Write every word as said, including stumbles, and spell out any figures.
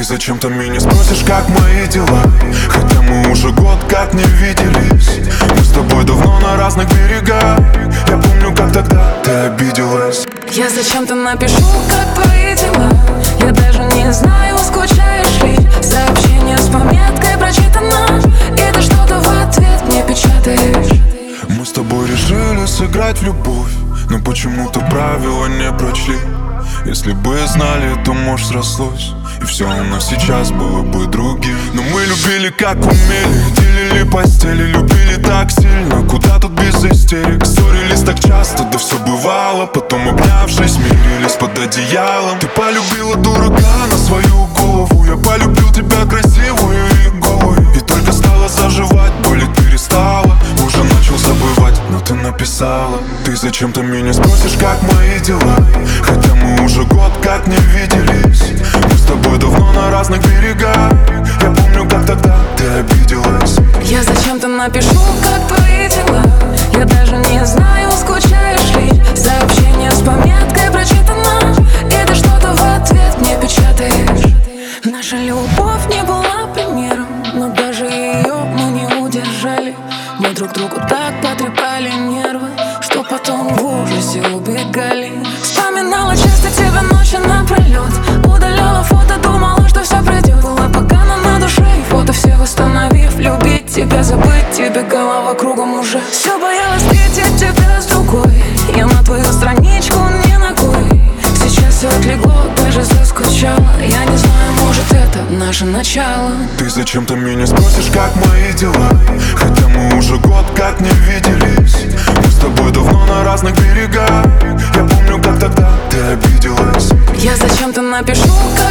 зачем-то меня спросишь, как мои дела, хотя мы уже год как не виделись. Мы с тобой давно на разных берегах. Я помню, как тогда ты обиделась. Я зачем-то напишу, как твои дела. Я даже не знаю, скучаешь ли. Сообщение с пометкой прочитано, и ты что-то в ответ мне печатаешь. Мы с тобой решили сыграть в любовь, но почему-то правила не прочли. Если бы знали, то, может, срослось, и все у нас сейчас было бы другим. Но мы любили как умели, делили постели, любили так сильно. Куда тут без истерик? Ссорились так часто, да все бывало. Потом, обнявшись, мирились под одеялом. Ты полюбила дурака на свою голову, я полюбил тебя красивую и голую. И только стало заживать, болеть перестала. Уже начал забывать, но ты написала. Ты зачем-то меня спросишь, как мои дела, хотя мы уже год как не виделись. Мы с тобой давно на разных берегах. Я помню, как тогда ты обиделась. Я зачем-то напишу, как твои дела. Я даже не знаю, скучаешь ли. Сообщение с пометкой прочитано, и ты что-то в ответ мне печатаешь. Наша любовь не была примером, но даже ее мы не удержали. Мы друг другу так потрепали нервы, что потом в ужасе убегали. Вспоминала часто тебя ночью напролет, удаляла фото, думала, что все пройдет. Была погано на душе, и фото все восстановив. Любить тебя, забыть тебя, голова кругом уже. Все боялась встретить тебя с другой. Я на твою страничку не ногой. Сейчас все отлегло, даже заскучала. Я не знаю, может, это наше начало. Ты зачем-то меня спросишь, как мои дела, хотя мы уже год как не виделись. Мы с тобой давно на разных берегах. Я помню, как тогда ты обиделась. Я зачем-то напишу, как